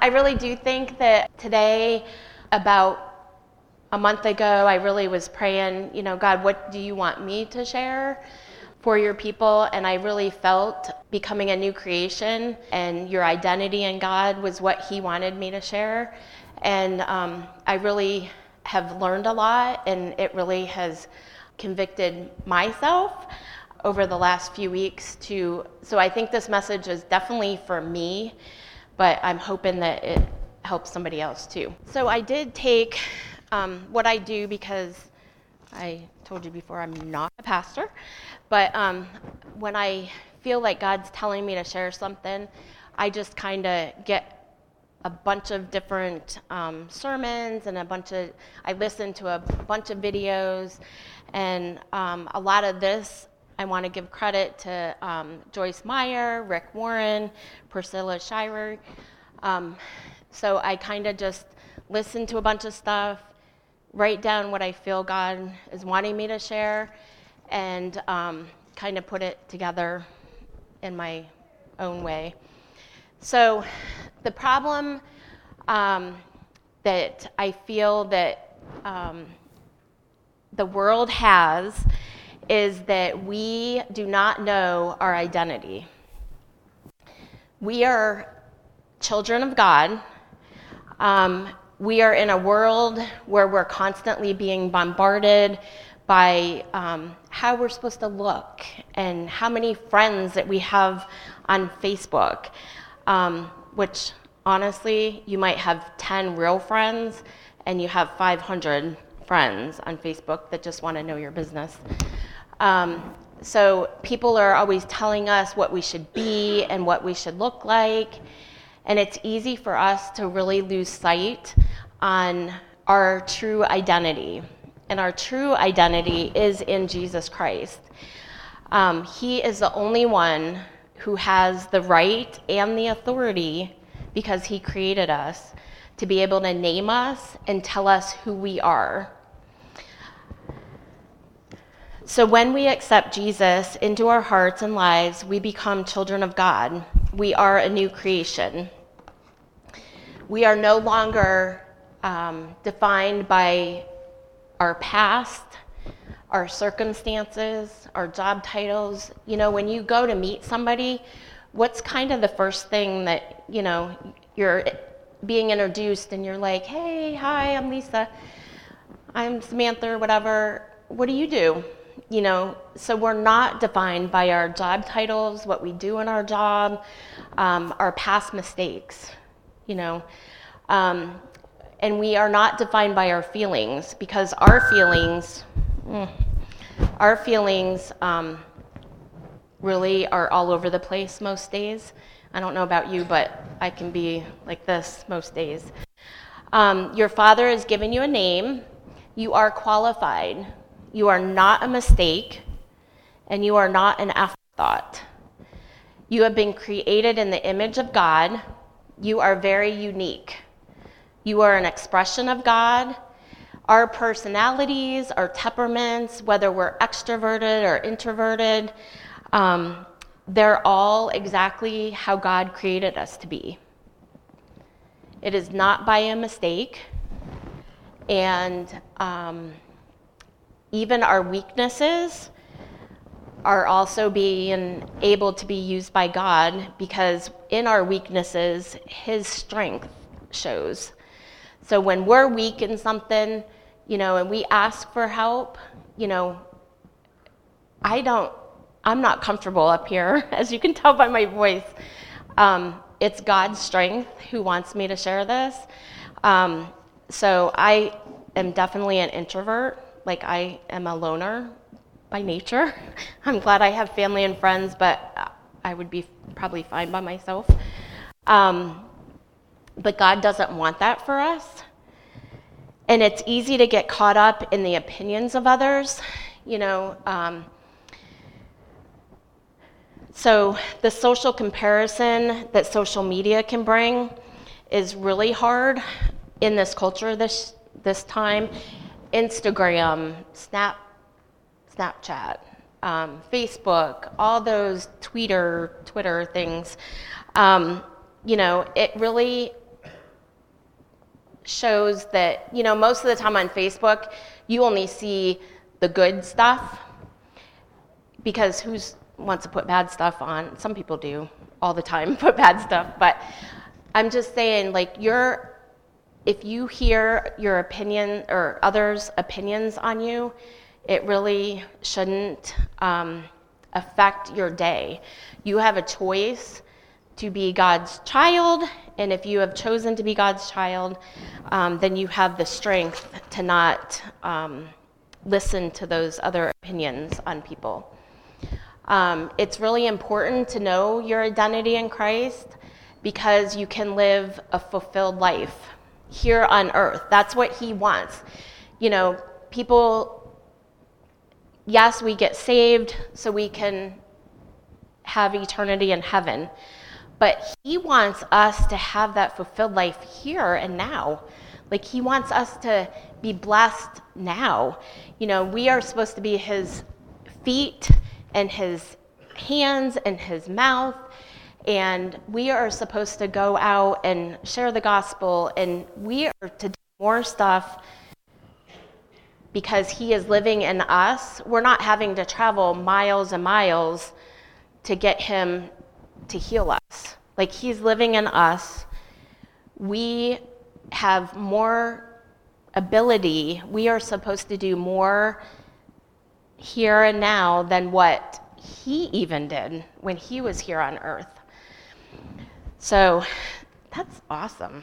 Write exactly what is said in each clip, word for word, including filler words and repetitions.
I really do think that today, about a month ago, I really was praying, you know, God, what do you want me to share for your people? And I really felt becoming a new creation and your identity in God was what he wanted me to share. And um, I really have learned a lot, and it really has convicted myself over the last few weeks to, so I think this message is definitely for me, but I'm hoping that it helps somebody else too. So I did take um, what I do, because I told you before I'm not a pastor, but um, when I feel like God's telling me to share something, I just kind of get a bunch of different um, sermons and a bunch of, I listen to a bunch of videos, and um, a lot of this, I want to give credit to um, Joyce Meyer, Rick Warren, Priscilla Shirer. Um, so I kind of just listen to a bunch of stuff, write down what I feel God is wanting me to share, and um, kind of put it together in my own way. So the problem um, that I feel that um, the world has is that we do not know our identity. We are children of God. Um, we are in a world where we're constantly being bombarded by um, how we're supposed to look and how many friends that we have on Facebook, um, which honestly, you might have ten real friends and you have five hundred friends on Facebook that just want to know your business. Um, so people are always telling us what we should be and what we should look like, and it's easy for us to really lose sight on our true identity. And our true identity is in Jesus Christ. Um, he is the only one who has the right and the authority, because he created us, to be able to name us and tell us who we are. So when we accept Jesus into our hearts and lives, we become children of God. We are a new creation. We are no longer um, defined by our past, our circumstances, our job titles. You know, when you go to meet somebody, what's kind of the first thing that, you know, you're being introduced and you're like, hey, hi, I'm Lisa, I'm Samantha, or whatever. What do you do? You know, so we're not defined by our job titles, what we do in our job, um, our past mistakes, you know. Um, and we are not defined by our feelings, because our feelings, mm, our feelings um, really are all over the place most days. I don't know about you, but I can be like this most days. Um, your Father has given you a name. You are qualified. You are not a mistake, and you are not an afterthought. You have been created in the image of God. You are very unique. You are an expression of God. Our personalities, our temperaments, whether we're extroverted or introverted, um, they're all exactly how God created us to be. It is not by a mistake, and um, even our weaknesses are also being able to be used by God, because in our weaknesses, his strength shows. So when we're weak in something, you know, and we ask for help, you know, I don't, I'm not comfortable up here, as you can tell by my voice. Um, it's God's strength who wants me to share this. Um, so I am definitely an introvert. Like, I am a loner by nature. I'm glad I have family and friends, but I would be probably fine by myself. Um, but God doesn't want that for us. And it's easy to get caught up in the opinions of others, you know. Um, so the social comparison that social media can bring is really hard in this culture this this time. Instagram, Snap, Snapchat, um, Facebook, all those Twitter, Twitter things. Um, you know, it really shows that, you know, most of the time on Facebook, you only see the good stuff, because who wants to put bad stuff on? Some people do all the time, put bad stuff, but I'm just saying, like, you're, if you hear your opinion or others' opinions on you, it really shouldn't um, affect your day. You have a choice to be God's child, and if you have chosen to be God's child, um, then you have the strength to not um, listen to those other opinions on people. Um, it's really important to know your identity in Christ, because you can live a fulfilled life here on earth. That's what he wants. You know, people, yes, we get saved so we can have eternity in heaven, but he wants us to have that fulfilled life here and now. Like, he wants us to be blessed now. You know, we are supposed to be his feet and his hands and his mouth, and we are supposed to go out and share the gospel, and we are to do more stuff because he is living in us. We're not having to travel miles and miles to get him to heal us. Like, he's living in us. We have more ability. We are supposed to do more here and now than what he even did when he was here on earth. So that's awesome.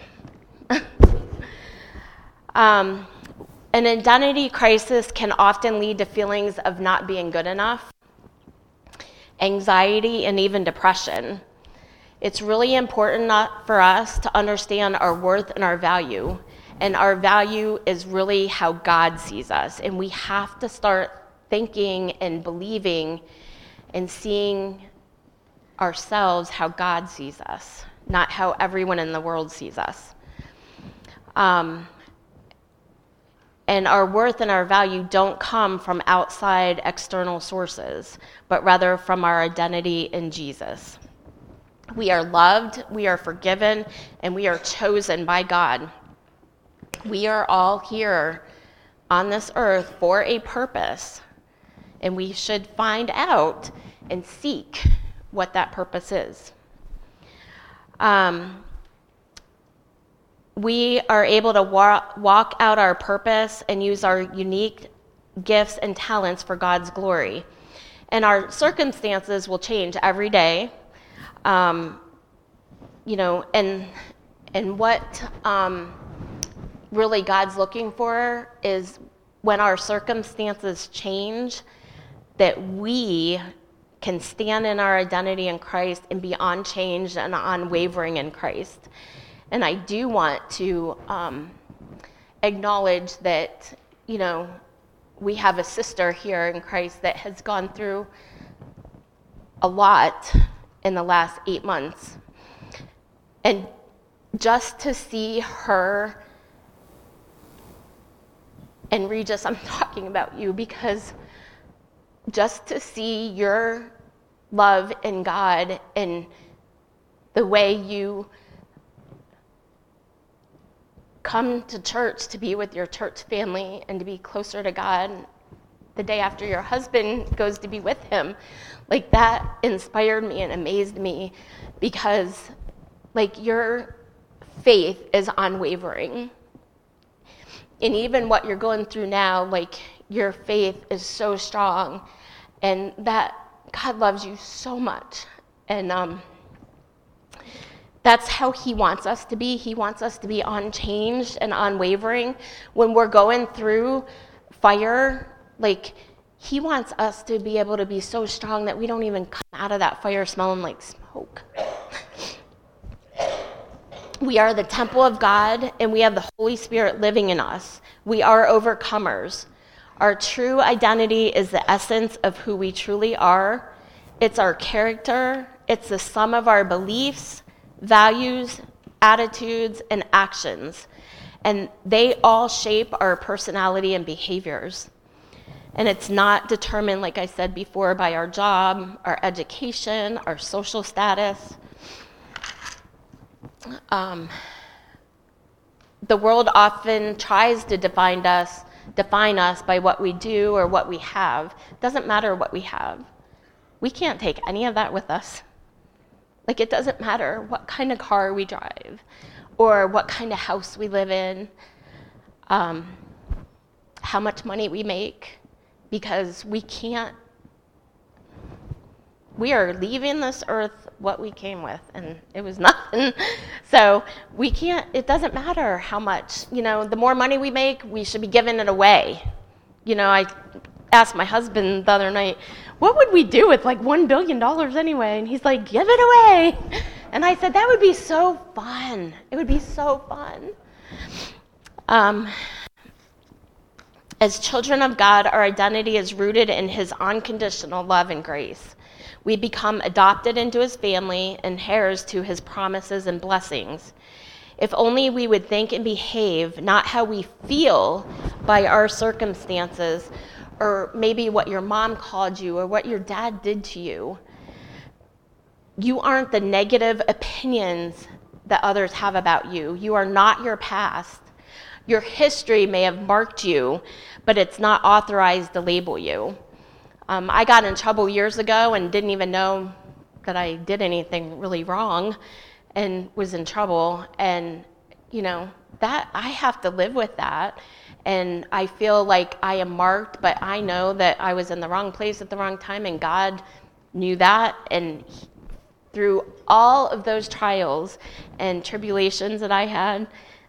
um, an identity crisis can often lead to feelings of not being good enough, anxiety, and even depression. It's really important not for us to understand our worth and our value. And our value is really how God sees us. And we have to start thinking and believing and seeing ourselves how God sees us, not how everyone in the world sees us. Um, and our worth and our value don't come from outside external sources, but rather from our identity in Jesus. We are loved, we are forgiven, and we are chosen by God. We are all here on this earth for a purpose, and we should find out and seek what that purpose is. Um, we are able to wa- walk out our purpose and use our unique gifts and talents for God's glory. And our circumstances will change every day. Um, you know, and and what um, really God's looking for is when our circumstances change, that we can stand in our identity in Christ and be unchanged and unwavering in Christ. And I do want to um, acknowledge that, you know, we have a sister here in Christ that has gone through a lot in the last eight months. And just to see her, and Regis, I'm talking about you, because just to see your love in God and the way you come to church to be with your church family and to be closer to God the day after your husband goes to be with him, like, that inspired me and amazed me, because, like, your faith is unwavering. And even what you're going through now, like, your faith is so strong, and that God loves you so much. And um, that's how he wants us to be. He wants us to be unchanged and unwavering. When we're going through fire, like, he wants us to be able to be so strong that we don't even come out of that fire smelling like smoke. We are the temple of God, and we have the Holy Spirit living in us. We are overcomers. Our true identity is the essence of who we truly are. It's our character. It's the sum of our beliefs, values, attitudes, and actions. And they all shape our personality and behaviors. And it's not determined, like I said before, by our job, our education, our social status. Um, the world often tries to define us, define us by what we do or what we have. It doesn't matter what we have. We can't take any of that with us. Like, it doesn't matter what kind of car we drive or what kind of house we live in, um, how much money we make, because we can't, we are leaving this earth what we came with, and it was nothing. So we can't, it doesn't matter how much, you know, the more money we make, we should be giving it away. You know, I asked my husband the other night, what would we do with like one billion dollars anyway? And he's like, give it away. And I said, that would be so fun. It would be so fun. Um, as children of God, our identity is rooted in his unconditional love and grace. We become adopted into his family and heirs to his promises and blessings. If only we would think and behave not how we feel by our circumstances, or maybe what your mom called you or what your dad did to you. You aren't the negative opinions that others have about you. You are not your past. Your history may have marked you, but it's not authorized to label you. Um, I got in trouble years ago and didn't even know that I did anything really wrong and was in trouble. And, you know, that I have to live with that. And I feel like I am marked, but I know that I was in the wrong place at the wrong time, and God knew that. And he, through all of those trials and tribulations that I had,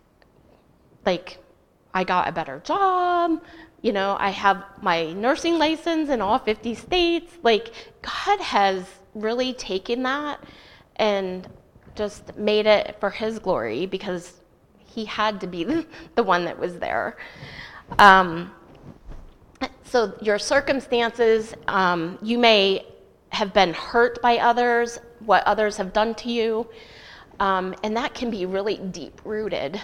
like, I got a better job. You know, I have my nursing license in all fifty states. Like, God has really taken that and just made it for his glory, because he had to be the one that was there. Um, so your circumstances, um, you may have been hurt by others, what others have done to you, um, and that can be really deep-rooted.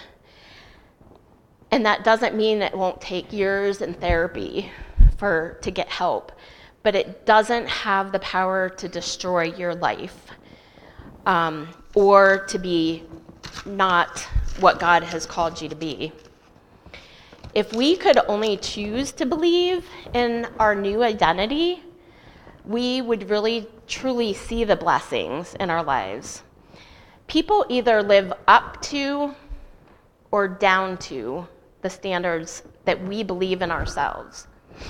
And that doesn't mean it won't take years in therapy for to get help, but it doesn't have the power to destroy your life, um, or to be not what God has called you to be. If we could only choose to believe in our new identity, we would really truly see the blessings in our lives. People either live up to or down to the standards that we believe in ourselves.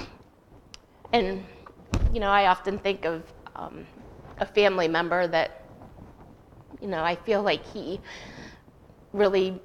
And, you know, I often think of um, a family member that, you know, I feel like he really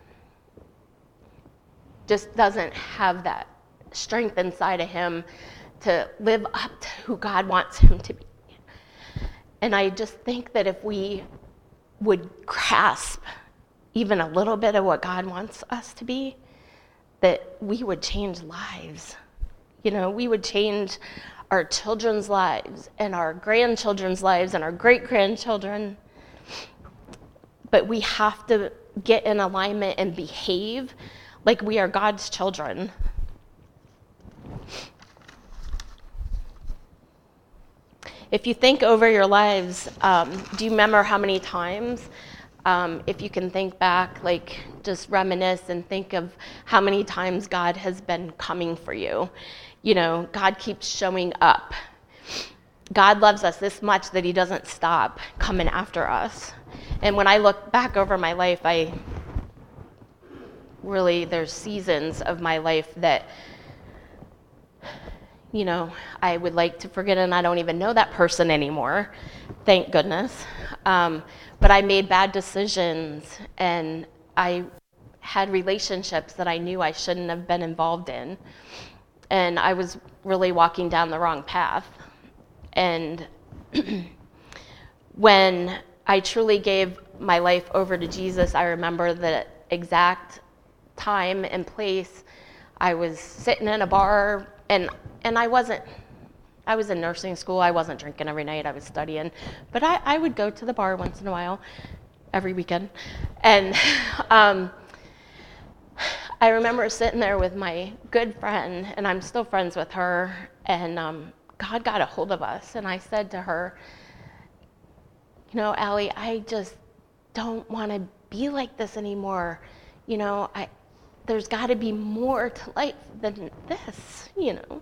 just doesn't have that strength inside of him to live up to who God wants him to be. And I just think that if we would grasp even a little bit of what God wants us to be, that we would change lives. You know, we would change our children's lives and our grandchildren's lives and our great-grandchildren. But we have to get in alignment and behave like we are God's children. If you think over your lives, um, do you remember how many times, um, if you can think back, like just reminisce and think of how many times God has been coming for you? You know, God keeps showing up. God loves us this much that he doesn't stop coming after us. And when I look back over my life, I really, there's seasons of my life that, you know, I would like to forget, and I don't even know that person anymore, thank goodness. Um, but I made bad decisions, and I had relationships that I knew I shouldn't have been involved in. And I was really walking down the wrong path. And when I truly gave my life over to Jesus, I remember the exact time and place. I was sitting in a bar, and and I wasn't, I was in nursing school. I wasn't drinking every night. I was studying. But I, I would go to the bar once in a while, every weekend. And um, I remember sitting there with my good friend, and I'm still friends with her, and um, God got a hold of us. And I said to her, you know, Allie, I just don't want to be like this anymore. you know, I, there's got to be more to life than this, you know.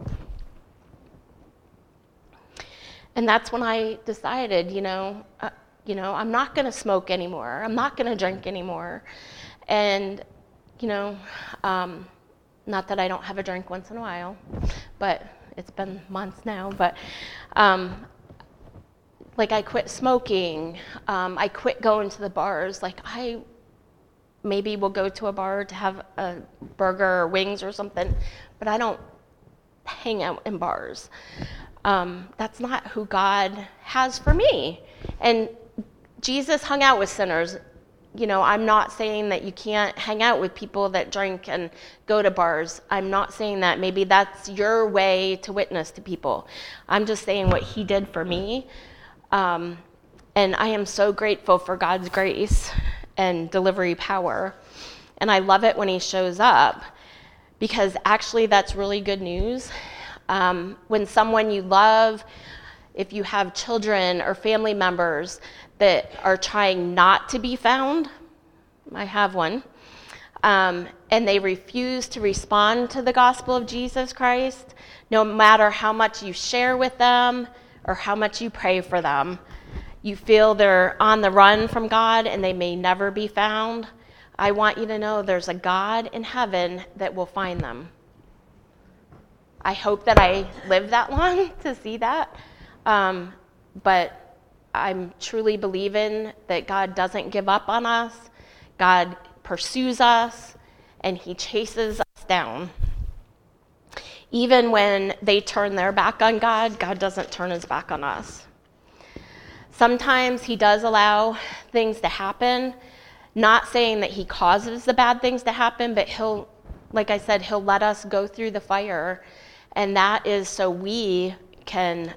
And that's when I decided, you know, uh, you know, I'm not going to smoke anymore. I'm not going to drink anymore. And, you know, um, not that I don't have a drink once in a while, but it's been months now. But, um, like, I quit smoking. Um, I quit going to the bars. Like, I maybe will go to a bar to have a burger or wings or something, but I don't hang out in bars. Um, that's not who God has for me. And Jesus hung out with sinners. You know, I'm not saying that you can't hang out with people that drink and go to bars. I'm not saying that. Maybe that's your way to witness to people. I'm just saying what he did for me. Um, and I am so grateful for God's grace and delivery power. And I love it when he shows up, because actually that's really good news. Um, when someone you love, if you have children or family members that are trying not to be found, I have one, um, and they refuse to respond to the gospel of Jesus Christ, no matter how much you share with them or how much you pray for them, you feel they're on the run from God and they may never be found. I want you to know there's a God in heaven that will find them. I hope that I live that long to see that. Um, but I'm truly believing that God doesn't give up on us. God pursues us, and he chases us down. Even when they turn their back on God, God doesn't turn his back on us. Sometimes he does allow things to happen, not saying that he causes the bad things to happen, but he'll, like I said, he'll let us go through the fire. And that is so we can,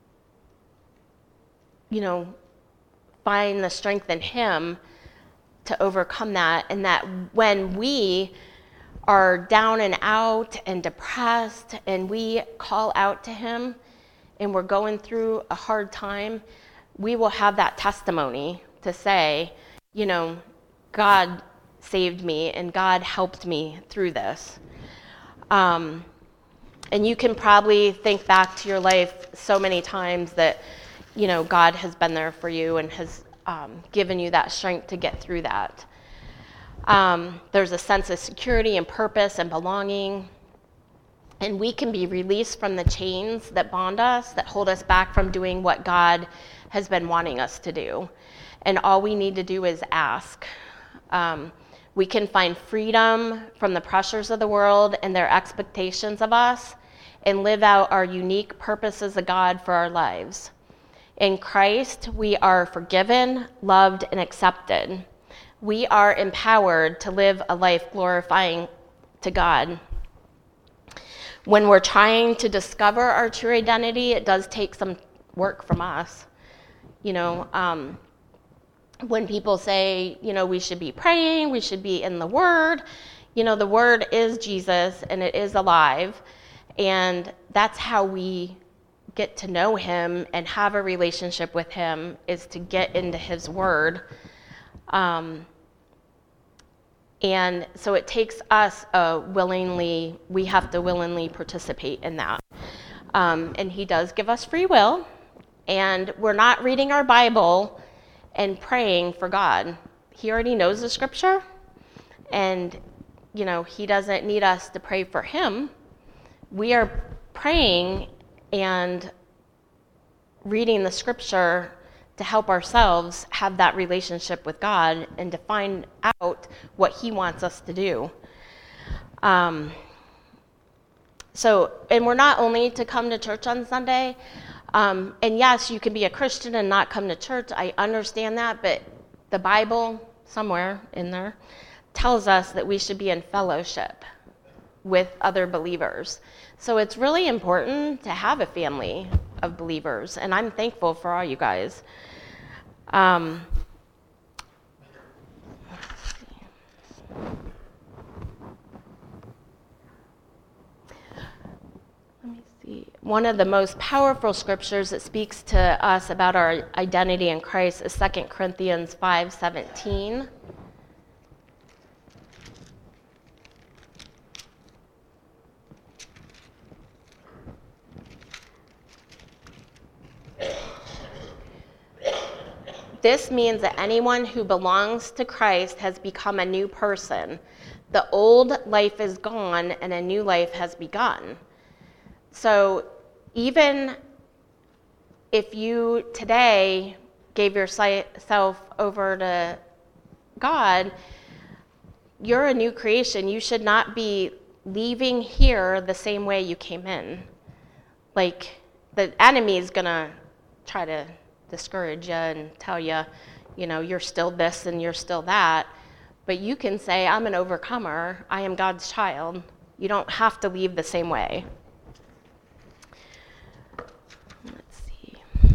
you know, find the strength in him to overcome that. And that when we are down and out and depressed and we call out to him and we're going through a hard time, we will have that testimony to say, you know, God saved me and God helped me through this. Um, And you can probably think back to your life so many times that, you know, God has been there for you and has um, given you that strength to get through that. Um, there's a sense of security and purpose and belonging. And we can be released from the chains that bond us, that hold us back from doing what God has been wanting us to do. And all we need to do is ask. Um, We can find freedom from the pressures of the world and their expectations of us and live out our unique purposes of God for our lives. In Christ, we are forgiven, loved, and accepted. We are empowered to live a life glorifying to God. When we're trying to discover our true identity, it does take some work from us. You know, um, when people say, you know, we should be praying, we should be in the Word, you know, the Word is Jesus and it is alive. And that's how we get to know him and have a relationship with him, is to get into his Word. Um, and so it takes us uh, willingly, we have to willingly participate in that. Um, and he does give us free will. And we're not reading our Bible and praying for God. He already knows the scripture, and you know, he doesn't need us to pray for him. We are praying and reading the scripture to help ourselves have that relationship with God and to find out what he wants us to do. Um, so, and we're not only to come to church on Sunday. Um, and yes, you can be a Christian and not come to church. I understand that, but the Bible, somewhere in there, tells us that we should be in fellowship with other believers. So it's really important to have a family of believers, and I'm thankful for all you guys. Um, One of the most powerful scriptures that speaks to us about our identity in Christ is Second Corinthians five seventeen. this means that anyone who belongs to Christ has become a new person. The old life is gone and a new life has begun. So even if you today gave yourself over to God, you're a new creation. You should not be leaving here the same way you came in. Like, the enemy is going to try to discourage you and tell you, you know, you're still this and you're still that. But you can say, I'm an overcomer. I am God's child. You don't have to leave the same way. Let's see.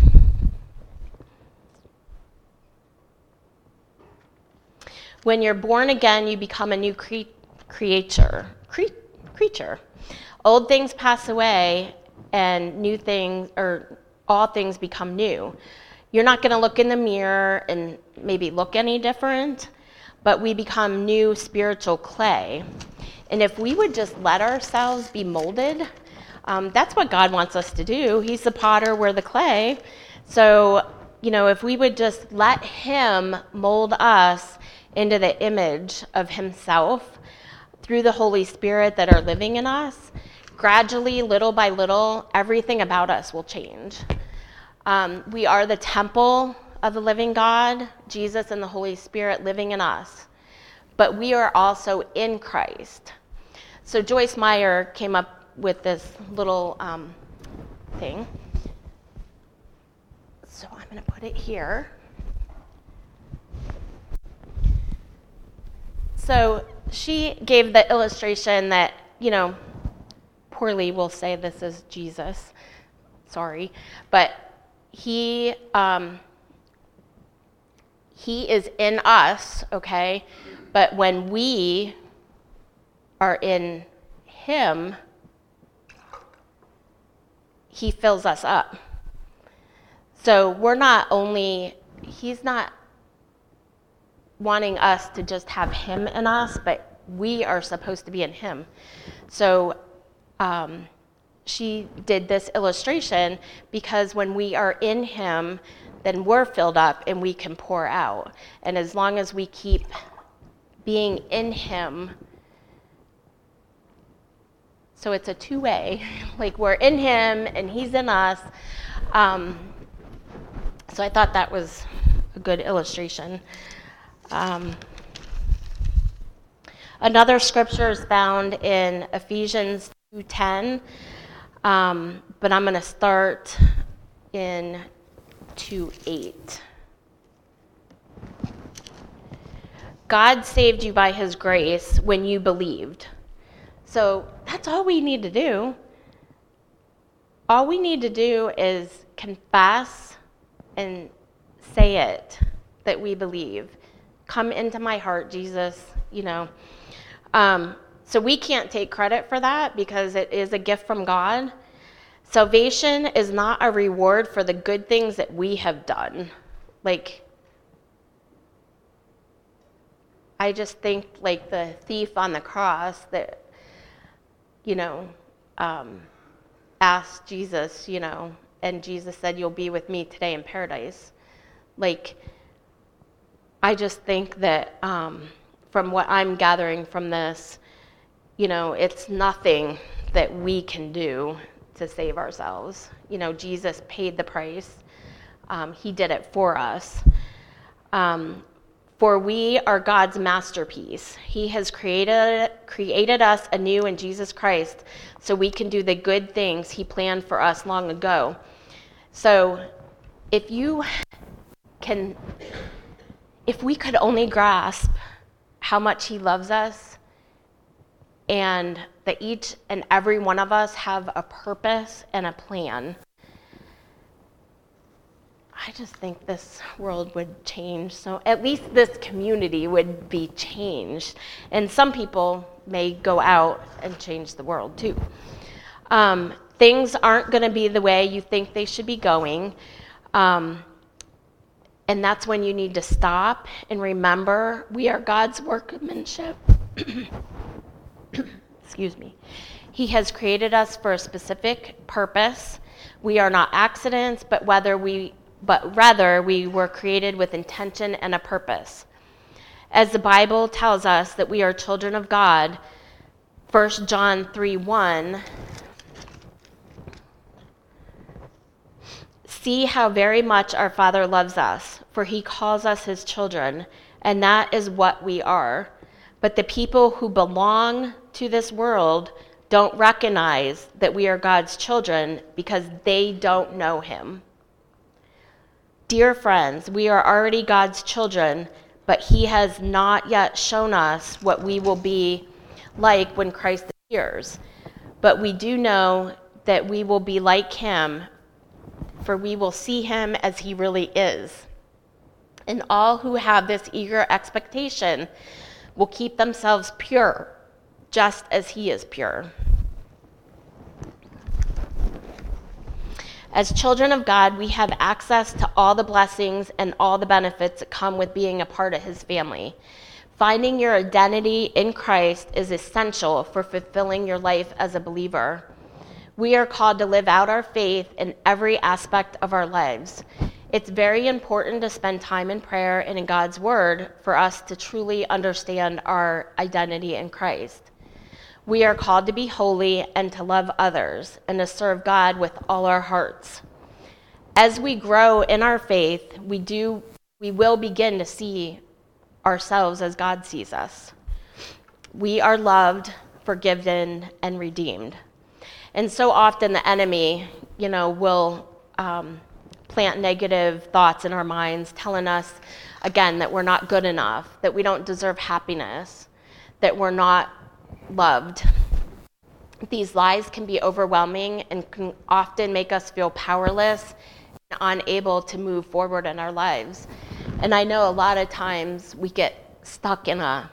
When you're born again, you become a new cre- creature. Cre- creature. Old things pass away, and new things, or all things become new. You're not going to look in the mirror and maybe look any different, but we become new spiritual clay. And if we would just let ourselves be molded, um, that's what God wants us to do. He's the potter, we're the clay. So, you know, if we would just let him mold us into the image of himself through the Holy Spirit that are living in us, gradually, little by little, everything about us will change. Um, we are the temple of the living God, Jesus and the Holy Spirit living in us. But we are also in Christ. So Joyce Meyer came up with this little um, thing. So I'm going to put it here. So she gave the illustration that, you know, poorly we'll say this is Jesus. Sorry. But he um, he is in us, okay? But when we are in him, he fills us up. So we're not only, he's not wanting us to just have him in us, but we are supposed to be in him. So um, she did this illustration because when we are in him, then we're filled up and we can pour out. And as long as we keep being in him, so it's a two-way, like we're in him and he's in us. Um, so I thought that was a good illustration. Um, another scripture is found in Ephesians two ten, um, but I'm going to start in two eight. God saved you by his grace when you believed. So that's all we need to do. All we need to do is confess and say it, that we believe. Come into my heart, Jesus, you know. Um, so we can't take credit for that because it is a gift from God. Salvation is not a reward for the good things that we have done. Like, I just think like the thief on the cross that, you know, um, asked Jesus, you know, and Jesus said, you'll be with me today in paradise. Like, I just think that um, from what I'm gathering from this, you know, it's nothing that we can do to save ourselves. You know, Jesus paid the price. Um, he did it for us. Um, for we are God's masterpiece. He has created created us anew in Jesus Christ so we can do the good things he planned for us long ago. So if you can, if we could only grasp how much he loves us and that each and every one of us have a purpose and a plan, I just think this world would change. So at least this community would be changed. And some people may go out and change the world too. Um, things aren't going to be the way you think they should be going. Um, and that's when you need to stop and remember we are God's workmanship. Excuse me. He has created us for a specific purpose. We are not accidents, but whether we but rather we were created with intention and a purpose. As the Bible tells us that we are children of God, First John three one, see how very much our Father loves us, for he calls us his children, and that is what we are. But the people who belong to this world don't recognize that we are God's children because they don't know him. Dear friends, we are already God's children, but he has not yet shown us what we will be like when Christ appears. But we do know that we will be like him, for we will see him as he really is. And all who have this eager expectation will keep themselves pure, just as he is pure. As children of God, we have access to all the blessings and all the benefits that come with being a part of his family. Finding your identity in Christ is essential for fulfilling your life as a believer. We are called to live out our faith in every aspect of our lives. It's very important to spend time in prayer and in God's word for us to truly understand our identity in Christ. We are called to be holy and to love others and to serve God with all our hearts. As we grow in our faith, we do we will begin to see ourselves as God sees us. We are loved, forgiven, and redeemed. And so often the enemy, you know, will um, plant negative thoughts in our minds, telling us, again, that we're not good enough, that we don't deserve happiness, that we're not loved. These lies can be overwhelming and can often make us feel powerless and unable to move forward in our lives. And I know a lot of times we get stuck in a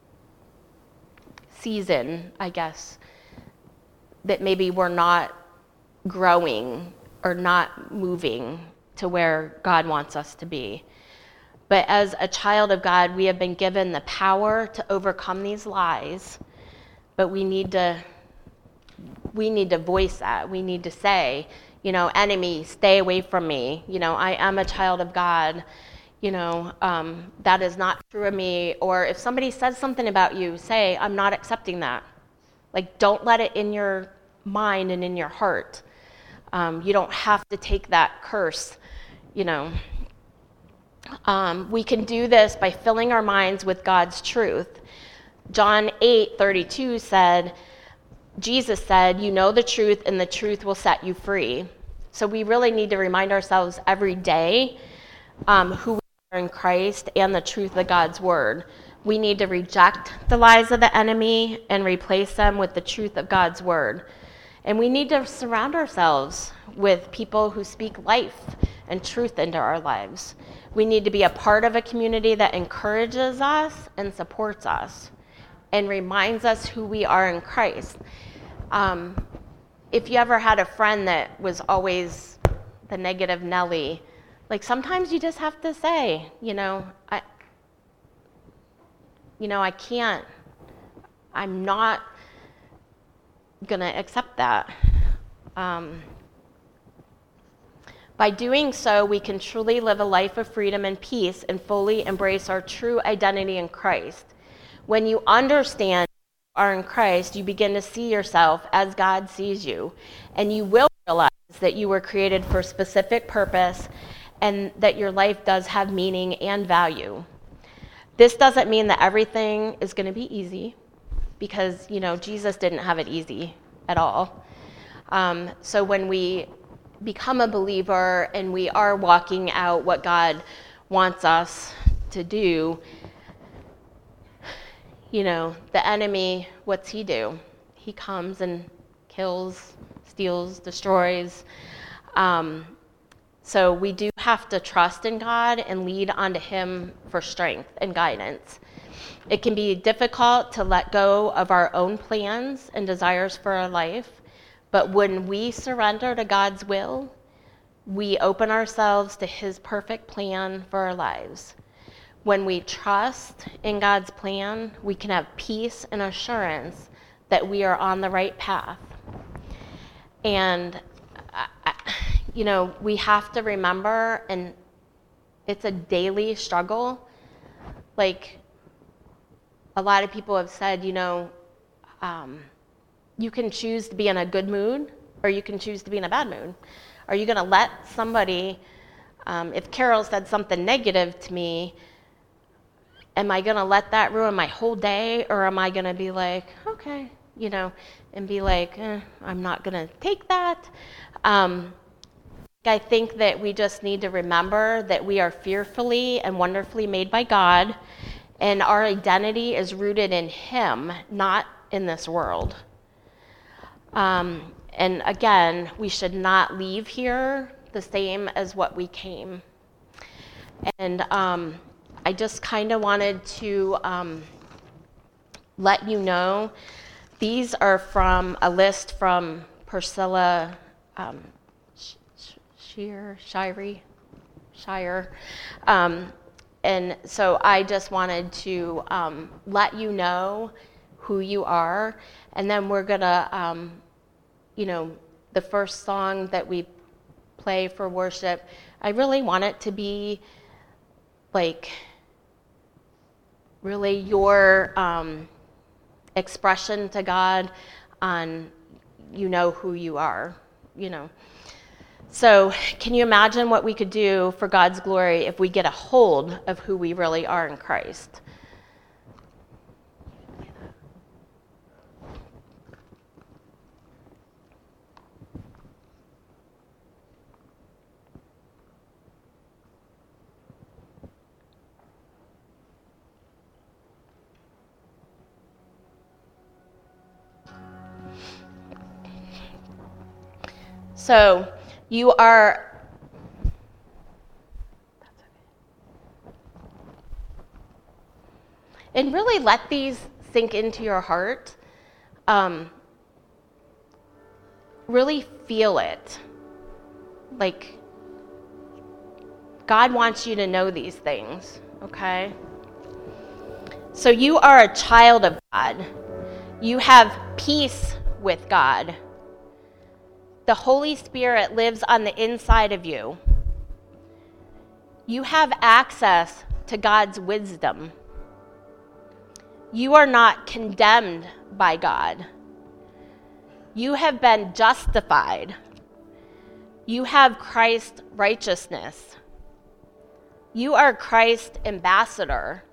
season, I guess, that maybe we're not growing or not moving to where God wants us to be. But as a child of God, we have been given the power to overcome these lies, but we need to we need to voice that. We need to say, you know, enemy, stay away from me. You know, I am a child of God. You know, um, that is not true of me. Or if somebody says something about you, say, I'm not accepting that. Like, don't let it in your mind and in your heart. Um, you don't have to take that curse, you know. Um, we can do this by filling our minds with God's truth. John eight thirty-two said, Jesus said, you know the truth and the truth will set you free. So we really need to remind ourselves every day um, who we are in Christ and the truth of God's word. We need to reject the lies of the enemy and replace them with the truth of God's word. And we need to surround ourselves with people who speak life and truth into our lives. We need to be a part of a community that encourages us and supports us and reminds us who we are in Christ. Um, if you ever had a friend that was always the negative Nelly, like sometimes you just have to say, you know, I, you know, I can't, I'm not gonna accept that. Um, by doing so, we can truly live a life of freedom and peace and fully embrace our true identity in Christ. When you understand you are in Christ, you begin to see yourself as God sees you, and you will realize that you were created for a specific purpose and that your life does have meaning and value. This doesn't mean that everything is going to be easy, because, you know, Jesus didn't have it easy at all. Um, so when we become a believer and we are walking out what God wants us to do, you know, the enemy, what's he do? He comes and kills, steals, destroys. Um, so we do have to trust in God and lead onto him for strength and guidance. It can be difficult to let go of our own plans and desires for our life, but when we surrender to God's will, we open ourselves to his perfect plan for our lives. When we trust in God's plan, we can have peace and assurance that we are on the right path. And, I, you know, we have to remember, and it's a daily struggle. Like, a lot of people have said, you know, um, you can choose to be in a good mood, or you can choose to be in a bad mood. Are you going to let somebody, um, if Carol said something negative to me, am I going to let that ruin my whole day, or am I going to be like, okay, you know, and be like, eh, I'm not going to take that? Um, I think that we just need to remember that we are fearfully and wonderfully made by God, and our identity is rooted in Him, not in this world. Um, and again, we should not leave here the same as what we came. And um, I just kind of wanted to um, let you know, these are from a list from Priscilla um, Shire, Shire, Shire. Um, and so I just wanted to um, let you know who you are. And then we're gonna, um, you know, the first song that we play for worship, I really want it to be like really your um, expression to God on, you know, who you are, you know. So can you imagine what we could do for God's glory if we get a hold of who we really are in Christ? So you are, and really let these sink into your heart. Um, really feel it. Like, God wants you to know these things, okay? So you are a child of God. You have peace with God. The Holy Spirit lives on the inside of you. You have access to God's wisdom. You are not condemned by God. You have been justified. You have Christ's righteousness. You are Christ's ambassador.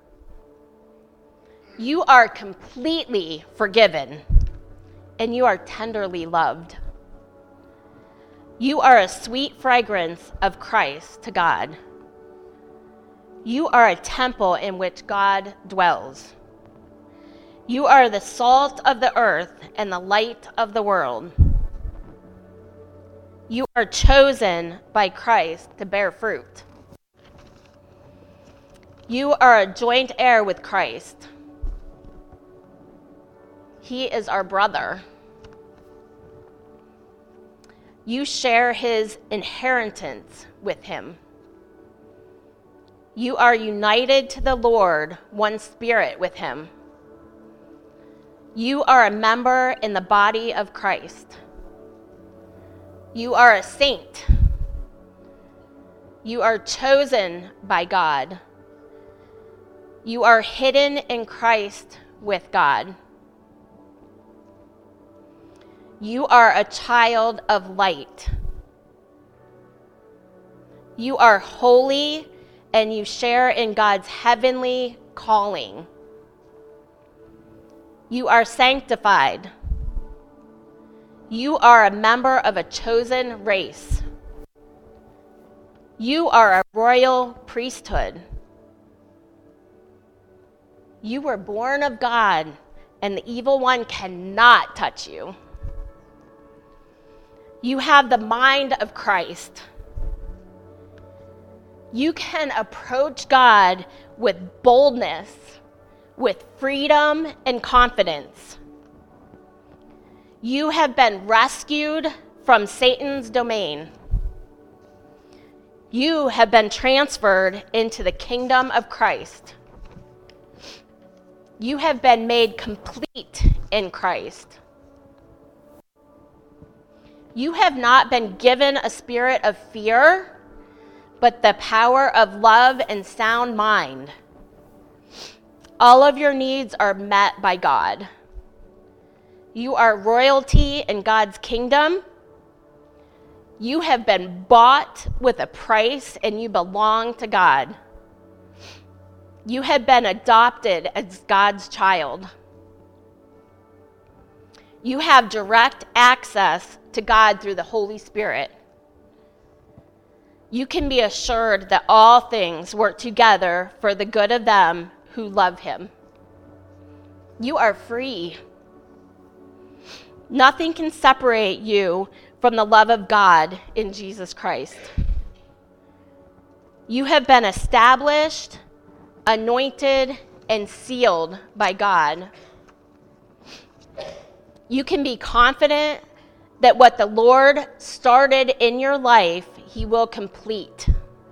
You are completely forgiven, and you are tenderly loved. You are a sweet fragrance of Christ to God. You are a temple in which God dwells. You are the salt of the earth and the light of the world. You are chosen by Christ to bear fruit. You are a joint heir with Christ. He is our brother. You share his inheritance with him. You are united to the Lord, one spirit with him. You are a member in the body of Christ. You are a saint. You are chosen by God. You are hidden in Christ with God. You are a child of light. You are holy, and you share in God's heavenly calling. You are sanctified. You are a member of a chosen race. You are a royal priesthood. You were born of God, and the evil one cannot touch you. You have the mind of Christ. You can approach God with boldness, with freedom and confidence. You have been rescued from Satan's domain. You have been transferred into the kingdom of Christ. You have been made complete in Christ. You have not been given a spirit of fear, but the power of love and sound mind. All of your needs are met by God. You are royalty in God's kingdom. You have been bought with a price, and you belong to God. You have been adopted as God's child. You have direct access to God through the Holy Spirit. You can be assured that all things work together for the good of them who love him. You are free. Nothing can separate you from the love of God in Jesus Christ. You have been established, anointed, and sealed by God. You can be confident that what the Lord started in your life, he will complete.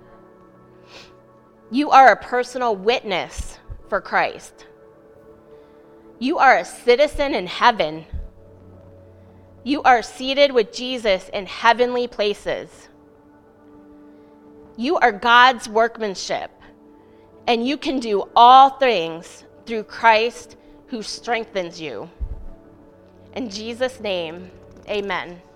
You are a personal witness for Christ. You are a citizen in heaven. You are seated with Jesus in heavenly places. You are God's workmanship, and you can do all things through Christ who strengthens you. In Jesus' name, amen.